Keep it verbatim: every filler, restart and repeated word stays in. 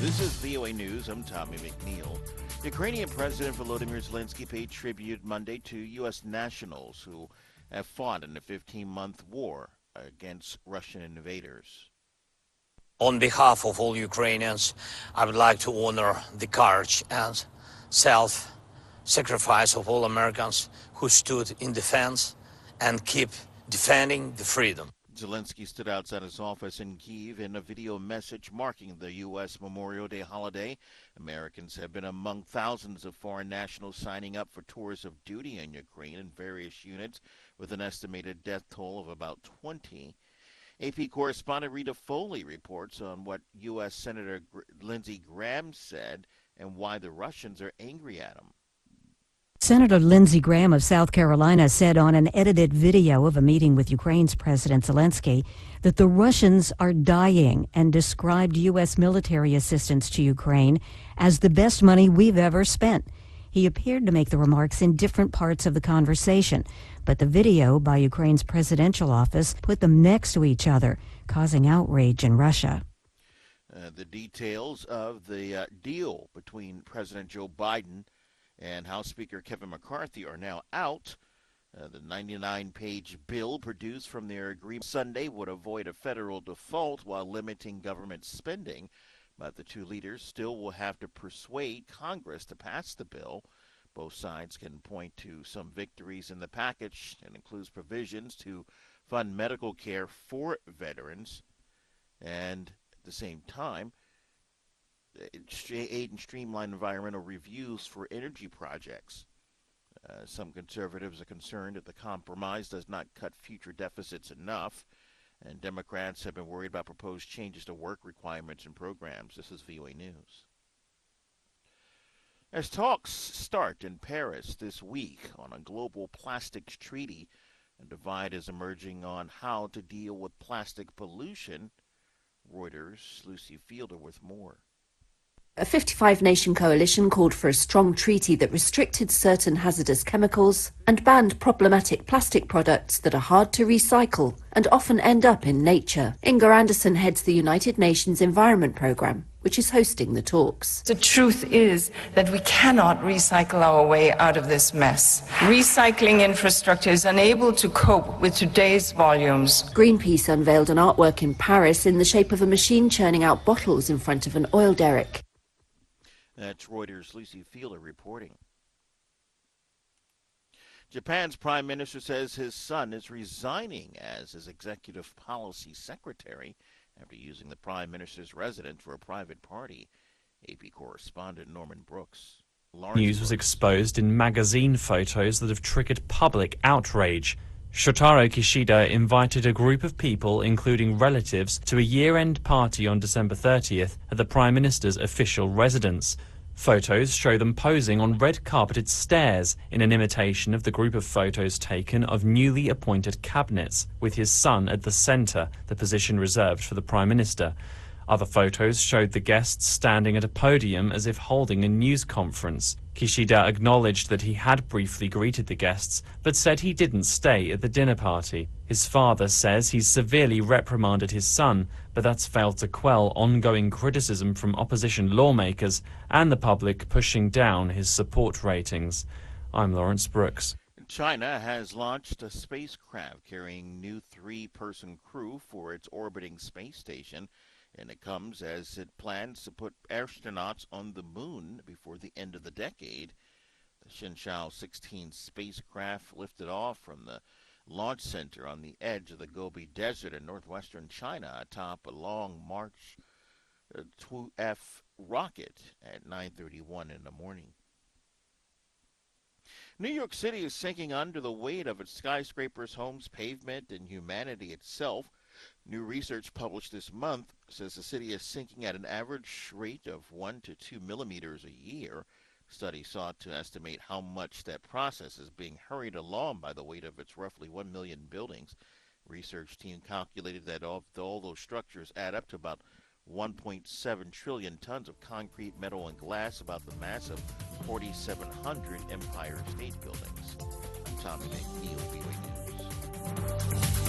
This is V O A News. I'm Tommy McNeil. Ukrainian President Volodymyr Zelensky paid tribute Monday to U S nationals who have fought in a fifteen-month war against Russian invaders. On behalf of all Ukrainians, I would like to honor the courage and self-sacrifice of all Americans who stood in defense and keep defending the freedom. Zelensky stood outside his office in Kyiv in a video message marking the U S Memorial Day holiday. Americans have been among thousands of foreign nationals signing up for tours of duty in Ukraine in various units, with an estimated death toll of about twenty. A P correspondent Rita Foley reports on what U S Senator Lindsey Graham said and why the Russians are angry at him. Senator Lindsey Graham of South Carolina said on an edited video of a meeting with Ukraine's President Zelensky that the Russians are dying, and described U S military assistance to Ukraine as the best money we've ever spent. He appeared to make the remarks in different parts of the conversation, but the video by Ukraine's presidential office put them next to each other, causing outrage in Russia. Uh, the details of the uh, deal between President Joe Biden and House Speaker Kevin McCarthy are now out. Uh, the ninety-nine page bill produced from their agreement Sunday would avoid a federal default while limiting government spending, but the two leaders still will have to persuade Congress to pass the bill. Both sides can point to some victories in the package. It includes provisions to fund medical care for veterans, and at the same time, aid and streamline environmental reviews for energy projects. Uh, some conservatives are concerned that the compromise does not cut future deficits enough, and Democrats have been worried about proposed changes to work requirements and programs. This is V O A News. As talks start in Paris this week on a global plastics treaty, a divide is emerging on how to deal with plastic pollution. Reuters' Lucy Fielder with more. A fifty-five nation coalition called for a strong treaty that restricted certain hazardous chemicals and banned problematic plastic products that are hard to recycle and often end up in nature. Inga Anderson heads the United Nations Environment Programme, which is hosting the talks. The truth is that we cannot recycle our way out of this mess. Recycling infrastructure is unable to cope with today's volumes. Greenpeace unveiled an artwork in Paris in the shape of a machine churning out bottles in front of an oil derrick. That's Reuters' Lucy Fielder reporting. Japan's prime minister says his son is resigning as his executive policy secretary after using the prime minister's residence for a private party. A P correspondent Norman Brooks. Lawrence News was Brooks. exposed in magazine photos that have triggered public outrage. Shotaro Kishida invited a group of people, including relatives, to a year-end party on December thirtieth at the Prime Minister's official residence. Photos show them posing on red-carpeted stairs in an imitation of the group of photos taken of newly appointed cabinets, with his son at the centre, the position reserved for the Prime Minister. Other photos showed the guests standing at a podium as if holding a news conference. Kishida acknowledged that he had briefly greeted the guests, but said he didn't stay at the dinner party. His father says he's severely reprimanded his son, but that's failed to quell ongoing criticism from opposition lawmakers and the public pushing down his support ratings. I'm Lawrence Brooks. China has launched a spacecraft carrying new three-person crew for its orbiting space station, and it comes as it plans to put astronauts on the moon before the end of the decade. The Shenzhou sixteen spacecraft lifted off from the launch center on the edge of the Gobi Desert in northwestern China atop a long March two F rocket at nine thirty-one in the morning. New York City is sinking under the weight of its skyscrapers, homes, pavement, and humanity itself. New research published this month says the city is sinking at an average rate of one to two millimeters a year. Study sought to estimate how much that process is being hurried along by the weight of its roughly one million buildings. Research team calculated that all, all those structures add up to about one point seven trillion tons of concrete, metal, and glass, about the mass of forty-seven hundred Empire State Buildings. I'm Tommy McNeil, V O A News.